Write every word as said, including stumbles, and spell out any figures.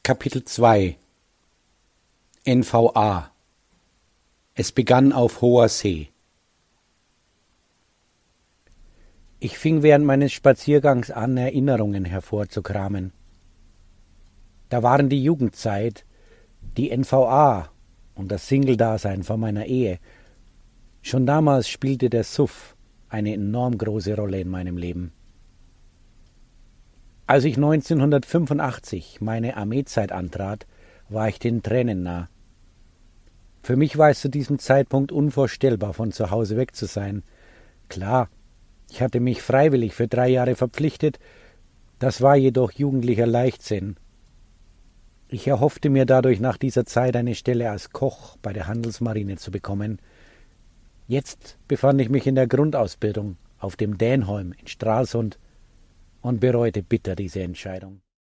Kapitel zwei N V A. Es begann auf hoher See. Ich fing während meines Spaziergangs an, Erinnerungen hervorzukramen. Da waren die Jugendzeit, die N V A und das Single-Dasein vor meiner Ehe. Schon damals spielte der Suff eine enorm große Rolle in meinem Leben. Als ich neunzehnhundertfünfundachtzig meine Armeezeit antrat, war ich den Tränen nah. Für mich war es zu diesem Zeitpunkt unvorstellbar, von zu Hause weg zu sein. Klar, ich hatte mich freiwillig für drei Jahre verpflichtet, das war jedoch jugendlicher Leichtsinn. Ich erhoffte mir dadurch nach dieser Zeit eine Stelle als Koch bei der Handelsmarine zu bekommen. Jetzt befand ich mich in der Grundausbildung auf dem Dänholm in Stralsund und bereute bitter diese Entscheidung.